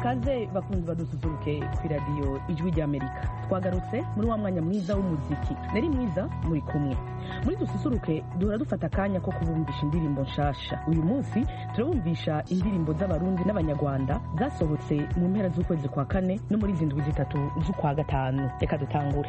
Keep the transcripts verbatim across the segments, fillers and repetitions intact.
kaze bakunzi badususuruke ku radio Ijwi ry'Amerika. Twagarutse muri wa mwanya mwiza w'umuziki. Nari mwiza muri kumwe. Muri dususuruke duhora dufata akanya ko kubumvisha indirimbo nshasha. Uyu munsi turabumvisha indirimbo z'abarundi n'abanyarwanda zasohotse mu mpera z'ukwezi kwa kane no muri zindwi zitatu z'ukwa gatanu. Reka dutangure.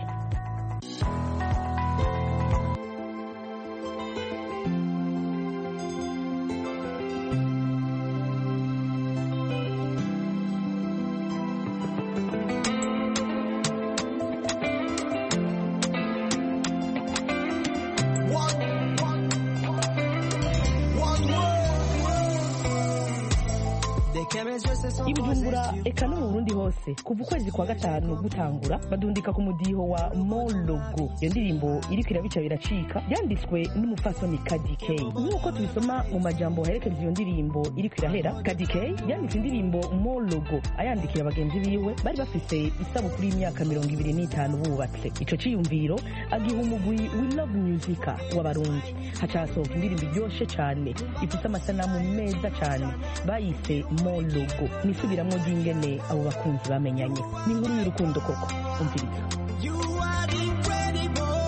Ibujumbura eka no mu Burundi hose kuva ukwezi kwa gatanu gutangura badundika ku mudiho wa Mologo. Iyo ndirimbo iriko irabica biracika yanditswe n'umufasoni Kadike. Nk'uko tubisoma mu majambo herekeje iyo ndirimbo iriko irahera, Kadike yanditse indirimbo Mologo ayandikira abagenzi biwe bari bafise isabukuru y'imyaka mirongo ibiri n'itanu bubatse. Ico ciyumviro agiha umugwi We Love Music w'abarundi. Hacasohoka indirimbo iryoshe cane ifite amasanamu meza cane bayise Mologo. Nisubiramwo ry'ingene abo bakunzi bamenyanye. Ni inkuru y'urukundo koko. Umviriza. You are incredible,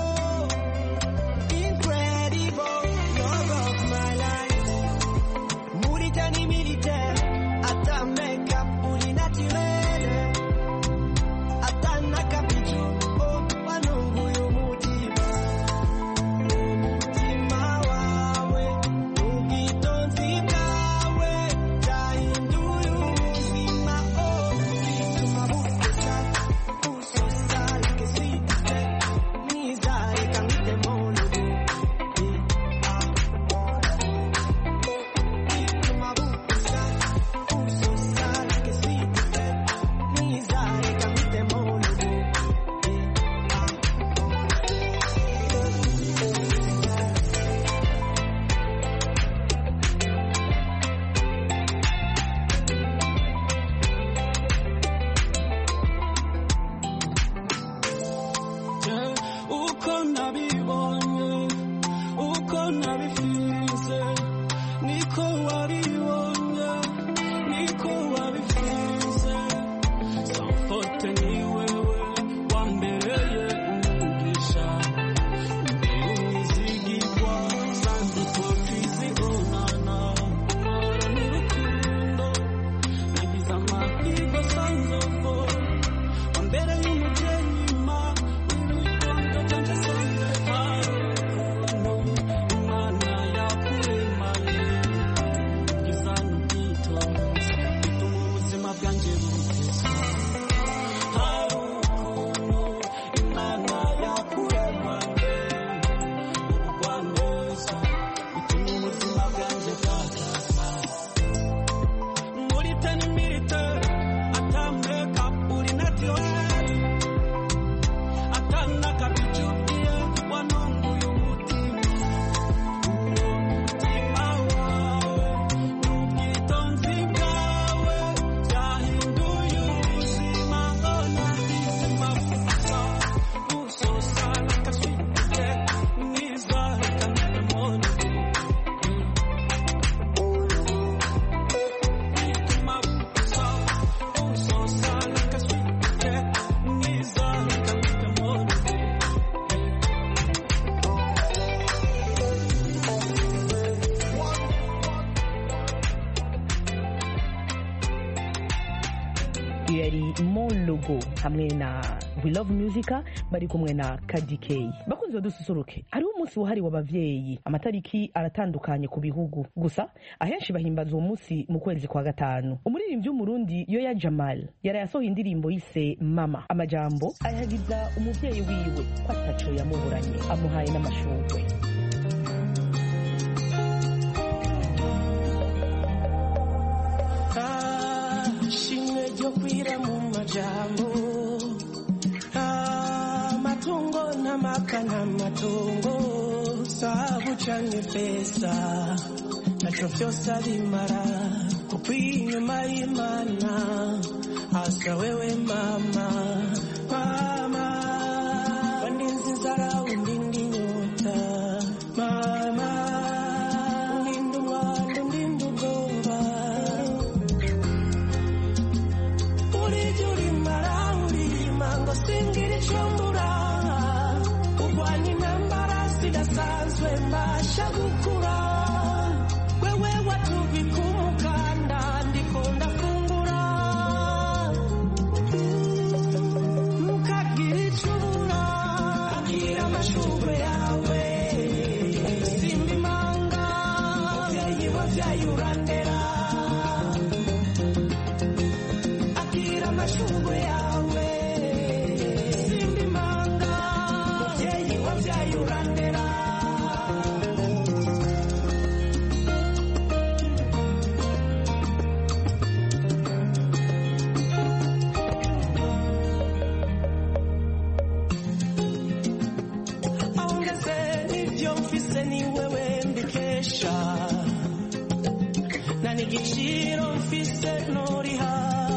incredible, love of my life. Muritani militaire, ata makeup, uri naturelle. Ata nakapichu, oh, wanungu y'umutima. Umutima wawe, ubwitonzi bwawe, byahinduye ubuzima, oh, bituma bufasha, usosala que swite, nizare kamite Mologo, bituma bufasha, usosala que swite, nizare kamite Mologo. Uko nabibonye, uko nabifize, niko wabibonye, niko wabifize. Sans faute ni wewe wambereye umugisha, mbere umwizigirwa, sans hypocrisie, oh nana, mpora n'urukundo, nagize amahirwe sans offo, wambereye umugeni ma, urukundo rwanje sans haruno, Imana yakuremanye, ubwiza n'ubwitonzi, bituma ubuzima bwanje buteza. Haruno, Imana yakuremanye, ubugwaneza, bituma ubuzima bwanje bwakaza. Muri tani militaire, ata makeup, uri naturelle. Ata nakapichu, yeah, wanungu y'umutima. Umutima wawe, n'ubwitonzi bwawe, byahinduye ubuzima, oh, nabizima gusa. Usosala que swite, nizare kamite Mologo. Bituma bufasha, usosala que swite, nizare kamite Mologo. Iyo yari Mologo hamwe na We Love Music bari kumwe na Kadike. Bakunzi badususuruke, hariho umunsi wahariwe abavyeyi. Amatariki aratandukanye ku bihugu, gusa ahenshi bahimbaza uwo munsi mu kwezi kwa gatanu. Umuririmbyi w'umurundi Yoya Jamal yarayasohoye indirimbo yise Mama. Amajambo ayagiza umuvyeyi wiwe ko ataco yamuburanye, amuhaye n'amashurwe. Shimwe ryo kwira mu majambo, amatungo n'amaka n'amatungo, sabu canke feza, naco vyose arimara, kuko inyuma y'Imana hasa wewe mama, mama, waninzi nzara undindi nyota, mama, undindi umwana undindi ubwoba. ridasanzwe mbasha gukura wewe watubika umukanda ndiko ndafungura mukagira icubura akira amashurwe yawe simba imanga muvyeyi wavyaye urandera akira amashurwe yawe simba imanga muvyeyi wavyaye urandera igiciro mfise noriha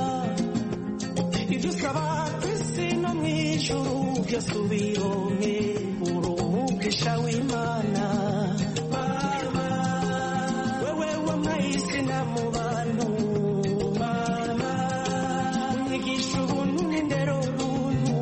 ivyo usaba kw'isi no mw'ijuru vyose ubironke uruhugisha w'Imana mama wewe wamahisi na mu bantu mama unyigisha ubuntu n'indero ubuntu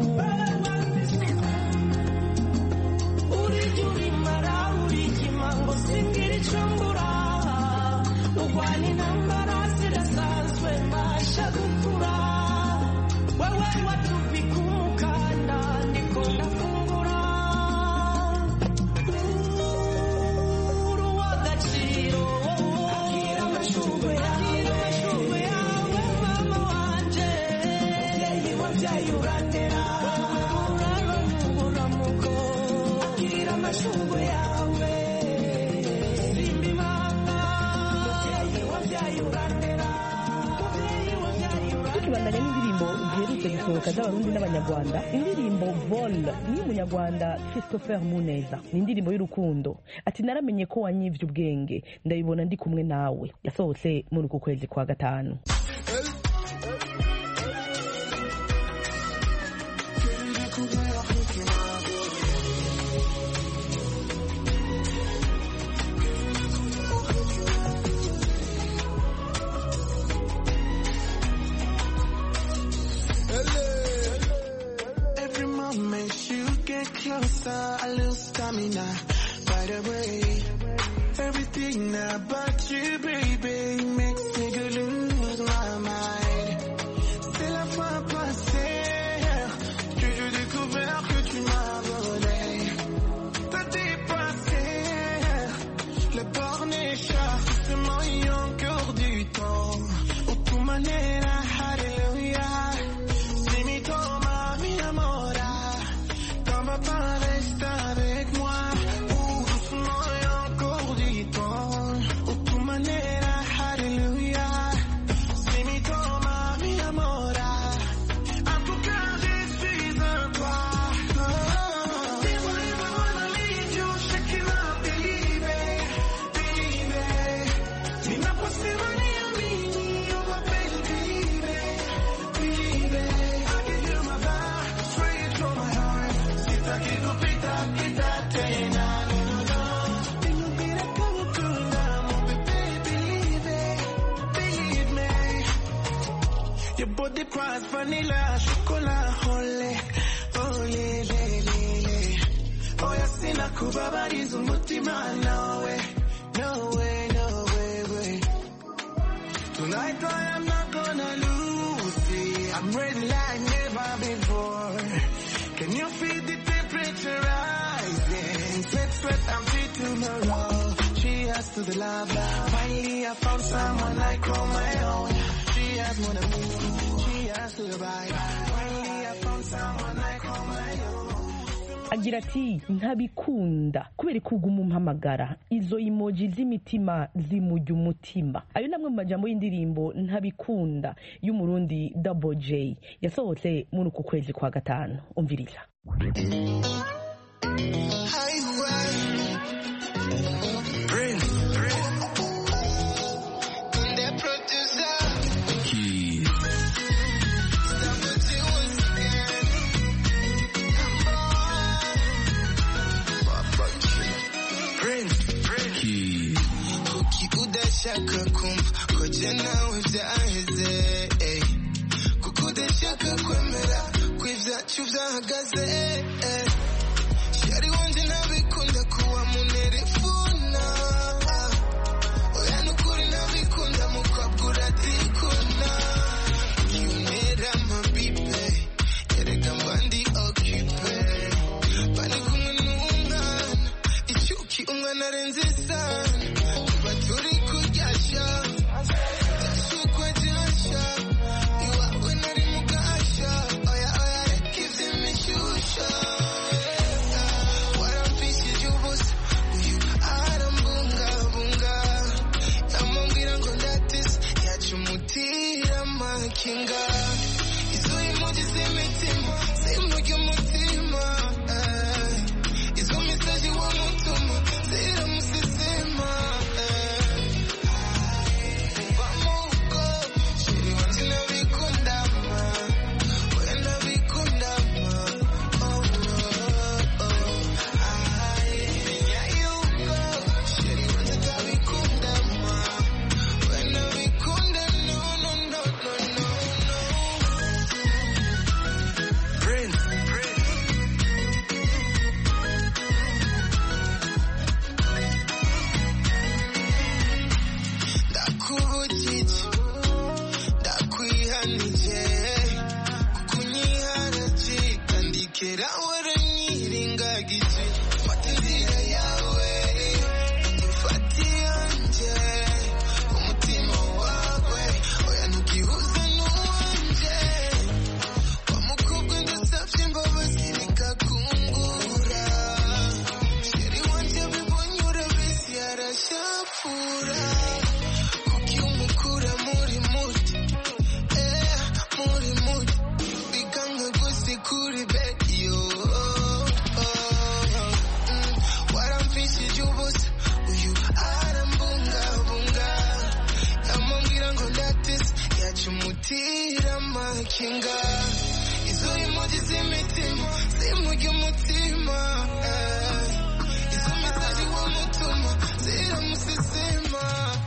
urya urimara urikima ngo singira ico mbura urwana intambara zidasanzwe mbasha gukura wewe watubika umukanda ndiko ndafungura uri uw'agaciro akira amashurwe yawe mama wanje muvyeyi wavyaye urandera uraramuko akira amashurwe yawe simba imanga tukibandanya n'indirimbo ziherutse gusohoka z'abarundi n'abanyarwanda indirimbo vol y'umunyarwanda Christopher Muneza ni indirimbo y'urukundo ati naramenye ko wanyivye ubwenge ndabibona ndi kumwe nawe yasohotse muri uku kwezi kwa gatanu. Closer, I lose stamina by the way. Everything about you, baby, makes me go lose my mind. C'est la fois passée que j'ai découvert que tu m'as volé. T'as dépassé le borné chat, seulement il y a encore du temps. Au tout manera, hallelujah. C'est mi toma, mi amora. Papa reste avec moi, ou doucement et encore du temps. Ou tu manera, hallelujah. C'est mi toma, mi amora. En tout cas, je suis un toi. Dis-moi, I wanna lead you, Shakira, believe it, believe it. Mi na possible ni a mini, on m'appelle, believe it, believe it. I give you my back, straight from my heart. Kita kita kita tena no no no. Tengo que ir a cabo con amor, baby, believe it, believe me. Your body cries vanilla, chocolate, ole, ole, le, le, le. Oh ya sina kubabariza umutima, no way, no way, no way, way. Tonight I am not gonna lose, see, I'm ready like never before. Can you feel the temperature rising? Sweat, sweat, I'm fit tomorrow. Cheers to the love. Finally, I found someone like on my own. Cheers, mon amour. Cheers to the vibe. Finally, I found someone like on my own. agira ati ntabikunda kubera kuguma umpamagara izo emoji z'imitima zimujya umutima. Ayo namwe mu majambo y'indirimbo ntabikunda y'umurundi Double J yasohotse muri uku kwezi kwa gatanu. Umviriza. Shaka kumva ko je nawe vyaheze kuko udashaka kwemera ko ivyacu vyahagaze shari wanje ntabikunda kuwa munere narenze sana tuba turi kuryasha ndashukwa jasha iwawe nari mugasha oya oya reka ivy'imishusha warampishije ubusa uyu arambungabunga yamubwira ngo ndatise yaca umutira amakinga izo emoji z'imitima zimurya umutima izo mesaje wamutuma ziramusesema vamuko sheri wanje nabikundama we nabikundama oh no oh menya yuko sheri wanje nabikundama we nabikunda no no no no no Prince ndakubujije ndakwihanije kukunyiharaje ndikera waranyirengagije fata inzira yawe ifata iyanjye umutima wawe oya ntugihuze n'uwanje wamukobwa ndasavye imbabazi bikakungura sheri wanje abibonye urabizi arashafura kuki umukura muri muti eh muri muti bikanga gusi kuri bediyo warampishije ubusa uyu arambungabunga yamubwira ngo ndatise yaca umutira amakinga izo emoji z'imitima zimurya umutima izo mesaje wamutuma ziramusesema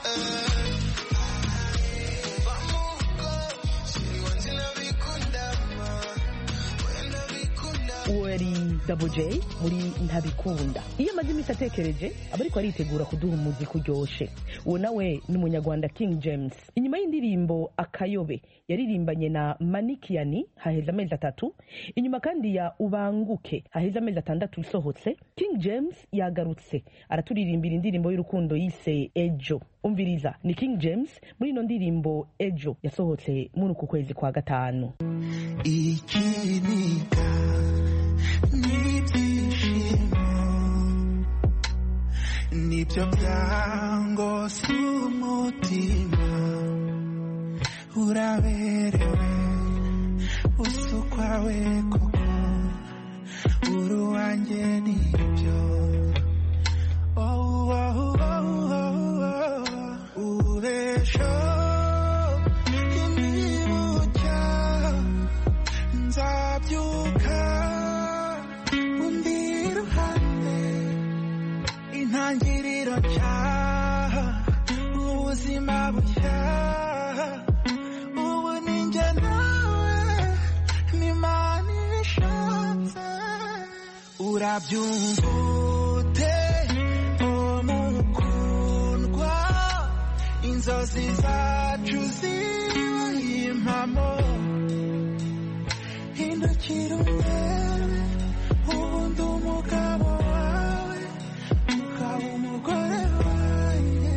vamuko sheri wanje nabikundama we nabikundama uwo yari Double J muri ntabikunda. Iyo amaze iminsi atekereje aba ariko aritegura kuduha umuziki uryoshe. Uwo nawe ni umunyarwanda King James. Inyuma y'indirimbo Akayobe yaririmbanye na Manikiani haheze amezi atatu, inyuma kandi ya Ubanguke haheze amezi atandatu isohotse, King James yagarutse araturirimbira indirimbo y'urukundo yise Ejo. Umviriza, ni King James muri ino ndirimbo Ejo yasohotse muri uku kwezi kwa gatanu. ikinika n'ibyishimo nibyo byangose umutima uraberewe usukwawe koko uruwanjye nibyo oh oh oh oh oh ubesho imibuka nzabyuka undi ruhande intangiriro cyaha ubuzima bushya ubu ninjye nawe n'Imana ibishatse urabyumva ute umukundwa inzozi zacu zibaye impamo hindukira urebe ubundi umugabo wawe ukaba umugore wanjye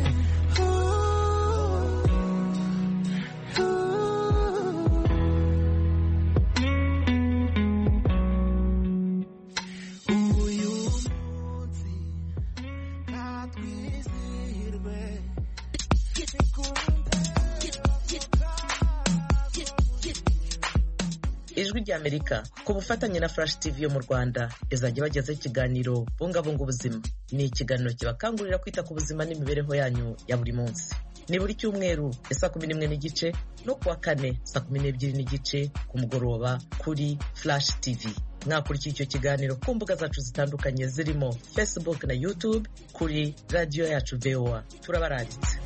uyu munsi natwizihirwe Ijwi ry'Amerika ku bufatanye na Flash T V yo mu Rwanda izajya bagezaho ikiganiro bungabunga ubuzima. Ni ikiganiro kibakangurira kwita ku buzima n'imibereho yanyu ya buri munsi. Ni buri cyumweru saa kumi n'imwe n'igice no kuwa kane saa kumi n'ebyiri n'igice ku mugoroba kuri Flash T V. Mwakurikiye icyo kiganiro ku mbuga zacu zitandukanye zirimo Facebook na YouTube kuri radio yacu V O A. Turabaranditse.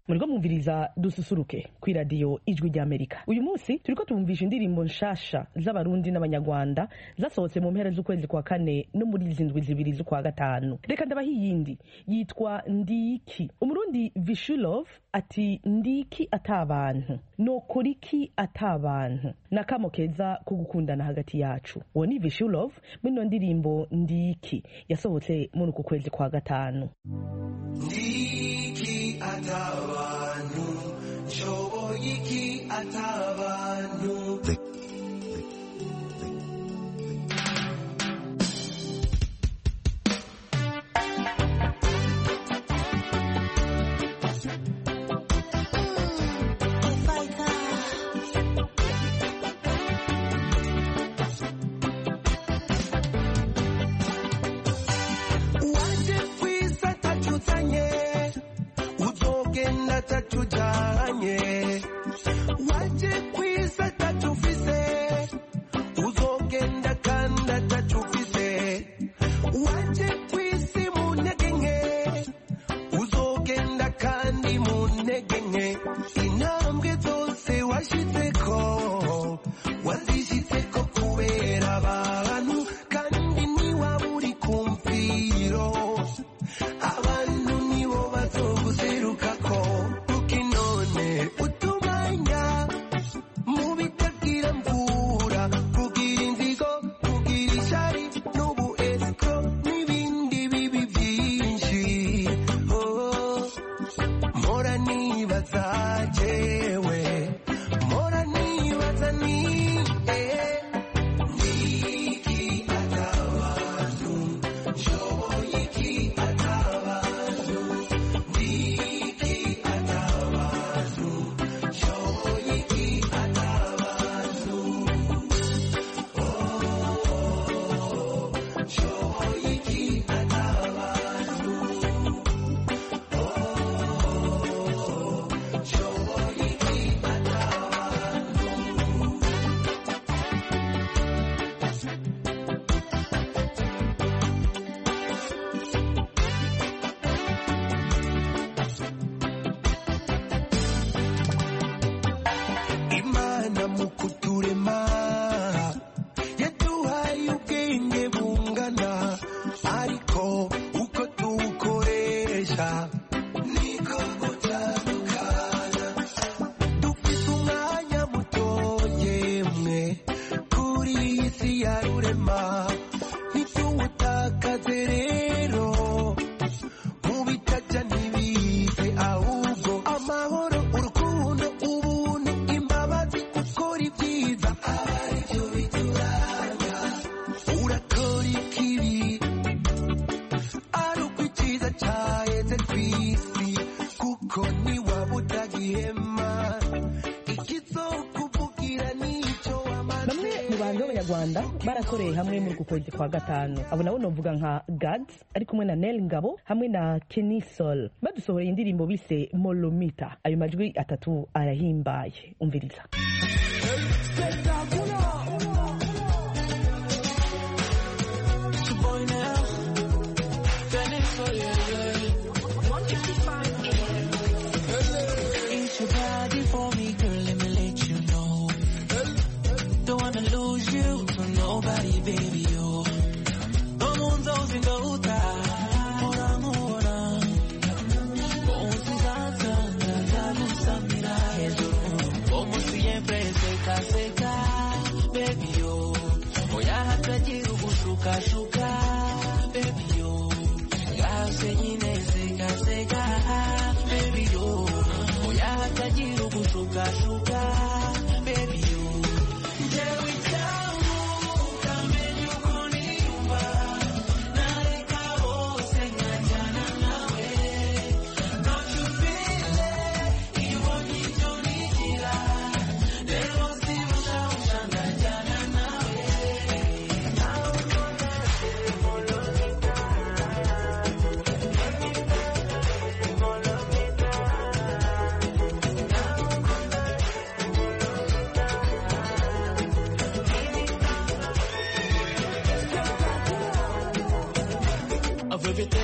muriko mwumviriza dususuruke kwi radio ijwi ry'Amerika. Uyu munsi turiko tumvisha indirimbo nshasha z'abarundi n'abanyarwanda zasohotse mu mpera z'ukwezi kwa kane no muri zindwi zibiri z'ukwa gatanu. Reka ndabaha iyindi yitwa Ndiki. Umurundi Vishulov ati ndiki atabantu nokora iki atabantu nakamo keza ko gukundana hagati yacu. Uwo ni Vishulov muri ndirimbo Ndiki yasohotse muri uku kwezi kwa gatanu. Ndiki atabantu shoboyiki atabantu tatujanye waje kwisa tatufise uzogenda kanda tatufise waje kwisi munegenge uzogenda kandi munegenge intambwe zose washizeko wazishizeko kubera abantu kandi niwaburi kumviro abantu nibo bazoguserukako barakoreye hamwe muri uku kwezi kwa gatanu. Abo nabo novuga nka Gads ari kumwe na Nel Ngabo hamwe na Kenny Sol badusohoreye indirimbo bise Molomita. Ayo majwi atatu arahimbaye, umviriza. Nobody, baby, oh. No mundo sin duda. Mora, mora. Como si salsa, la luz a mirar. Como siempre, seca, seca. Baby, oh. Voy a hacer un shuka, shuka. Baby, oh. Gase yine, seca, seca. Baby, oh. Voy a hacer un shuka, shuka. Baby, oh. Yeah, we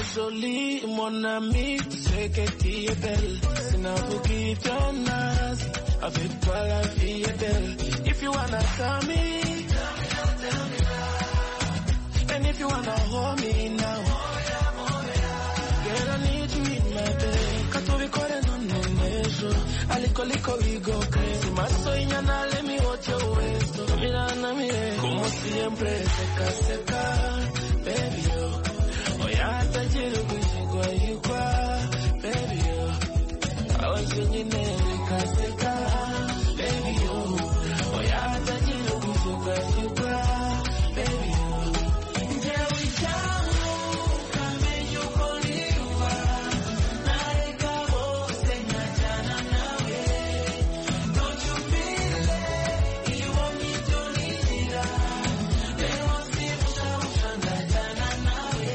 jolie, mon ami, tu sais que tu es belle. C'est n'importe qui t'en a, avec toi la vie est belle. If you wanna tell me, tell me now, tell me now. And if you wanna hold me now, girl, I need you in my bed. Katovi kore no nenejo, aliko liko we go crazy. Maso inyana, let me hold your waist. Mira na mire, como siempre, seca, seca, baby yo. Oyata jiru kushigwa yukwa, baby yo. Awansi nyine seka seka, baby yo. Oyata jiru kushigwa yukwa, baby yo. Njewi changu, kame yuko liwa. Nareka wose nyachana nawe. Don't you feel it? You want me to lead it. They won't see usha usha nyachana nawe.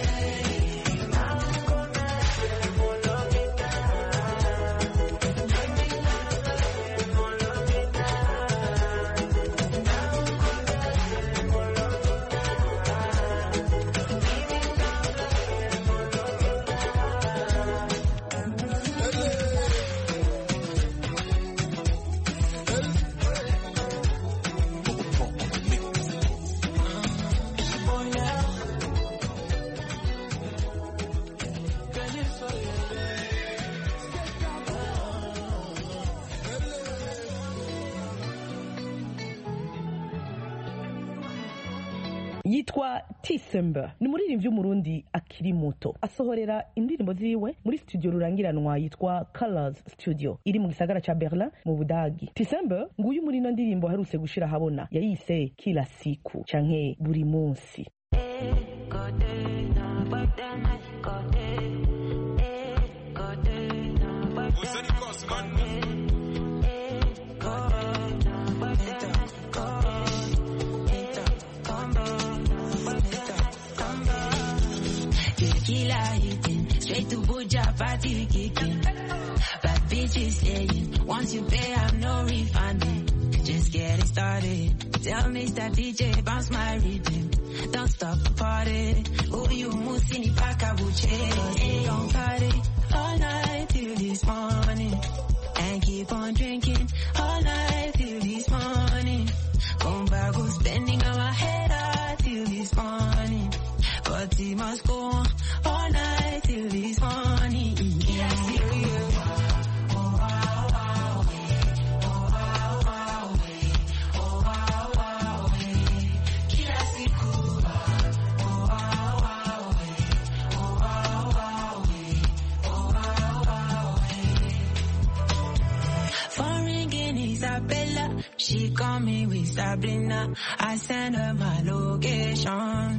yitwa Tisemba ni umuririmbyi w'umurundi akiri muto asohorera indirimbo ziwe muri studio rurangiranwa yitwa Colors Studio iri mu gisagara ca Berlin mu Budagi. Tisemba nguyu muri ino ndirimbo aherutse gushira habona yayise kila siku canke buri munsi. Straight to Buja, party we kicking. Bad bitches saying, once you pay, I'm no refunding. Just getting started. Tell Mister D J, bounce my rhythm. Don't stop the party. Oh, you musini pakabuche. Don't party all night till this morning. And keep on drinking all night till this morning. Come back, go spending on my head out till this morning. But he must go on all night till this morning. Yeah, serious. Oh, wow, wow, oh, wow, wow, oh, wow, wow, kila siku. Oh, wow, wow, oh, wow, wow, oh, wow, wow. Phone ringing, Isabella. She call me with Sabrina. I send her my location.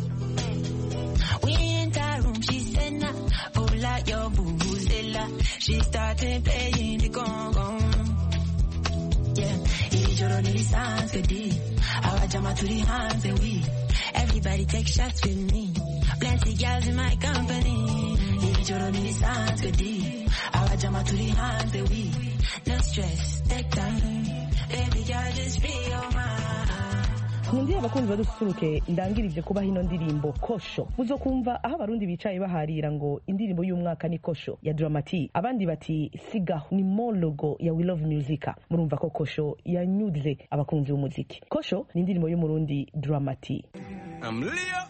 We in that room, she said nah, pull out your boo-boo-zilla. She started playing the gong-gong. Yeah, you don't need sounds good deep. I jam to the hands and we. Everybody take shots with me. Plenty girls in my company. You don't need sounds good deep. I jam to the hands and we. No stress, take time. Baby girl, just free your mind. Nkundiye abakunzi badususuruke ndangirije kubaha ino ndirimbo Kosho. Muzokumva aho abarundi bicaye baharira ngo indirimbo y'umwaka ni Kosho ya Dramati. Abandi bati sigaho ni mo logo ya We Love Music. Murumva ko Kosho yanyuze abakunzi b'umuziki. Kosho ni indirimbo y'umurundi Dramati. I'm Leo.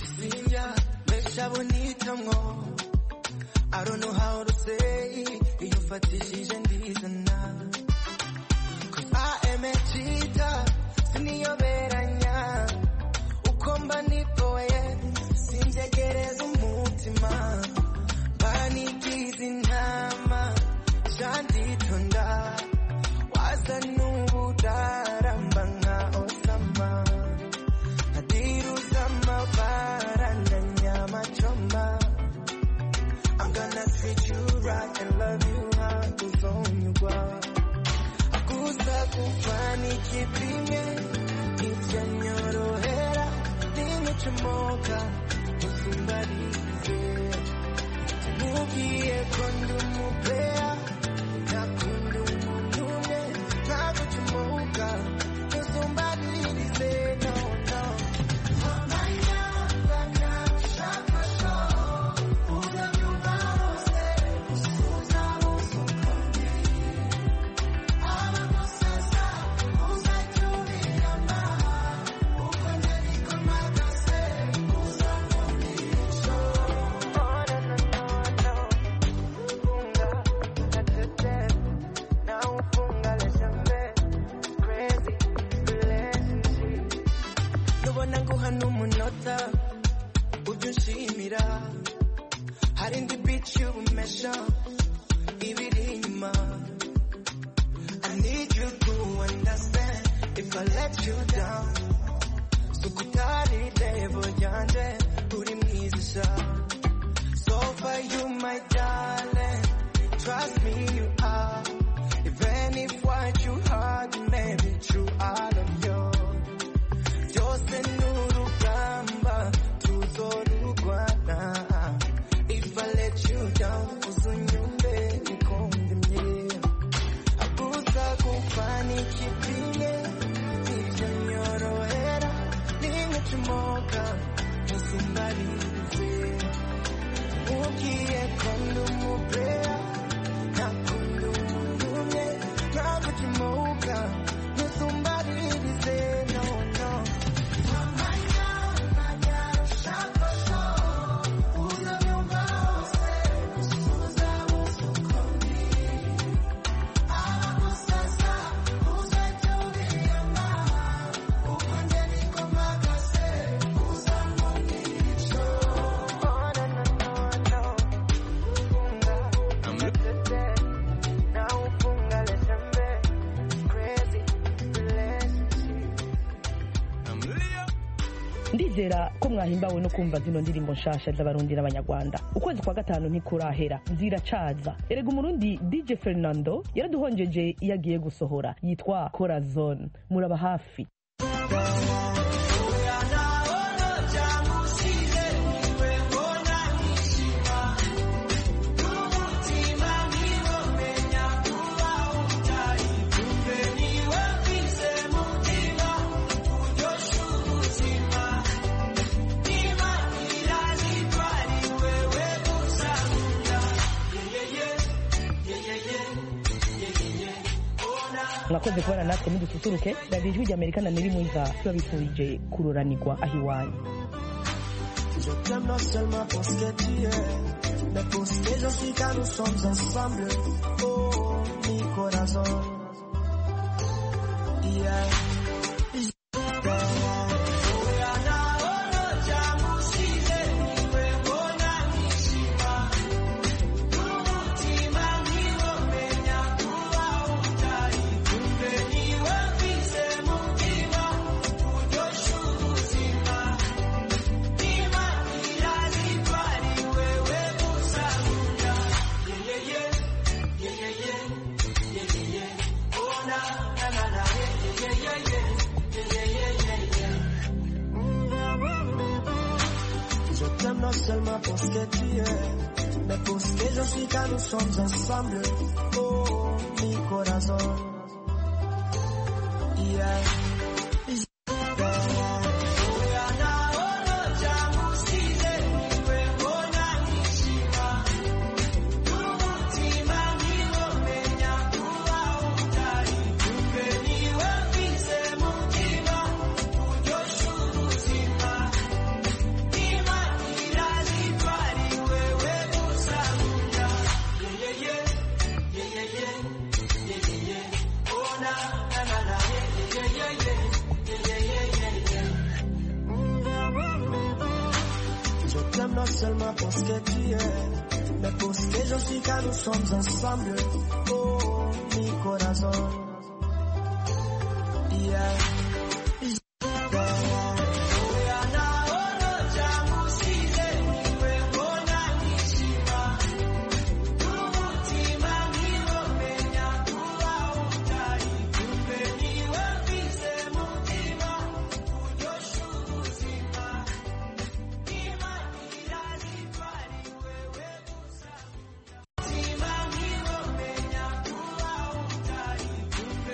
I don't know how to say you fatishije ndizana. Cause I am a cheater. Siniyoberanya ukomba nikoye sinjegereza umutima banigize intama shanditonda waza n'ubudaramba nka Osama adiruza amabara na nyama choma. I'm gonna treat you right and love you how kuzonyugwa akuza kufani kipime Nyorohera, dime chumoka, usumbarize. Mugiye kondu mupea, nakundu munune, nago chumoka, usumbarize, no, no. Manya, bana, shaka, byiza ujya unshimira hari indi bitch y'ubumesha ibiri inyuma. I need you to understand if I let you down sukutari level yanje uri mwiza. So for you my darling, trust me you are, even if what you heard may be true, I love you. Byose n'urugamba tuzorugwana. If I let you down uzunyumve nikondemye. Aguza kufani kipine ivyo nyorohera ningacumoka musumbarize. Ugiye kondo mupea nakundo mumye nagucumoka musumbarize. No no ndizera ko mwahimbawe no kumva zino ndirimbo nshasha z'abarundi n'abanyarwanda. Ukwezi kwa gatanu ntikurahera ziracaza. Erega umurundi D J Fernando yaraduhonjeje iyo agiye gusohora yitwa Corazon. Muraba hafi. mwakoze kubana natwe mudususuruke. Radio Ijwi ry'Amerika na Neri Mwiza turabifurije kuroranirwa aho iwanyu. Je t'aime non seulement pour ce que tu es, mais pour ce que je suis car nous sommes ensemble. Oh, mi corazón. Yeah. Non seulement pour ce que tu es, mais pour ce que je suis car nous sommes ensemble. Oh, mi corazón. Yeah. Non seulement pour ce que tu es, mais pour ce que je suis car nous sommes ensemble. Oh, mi corazón.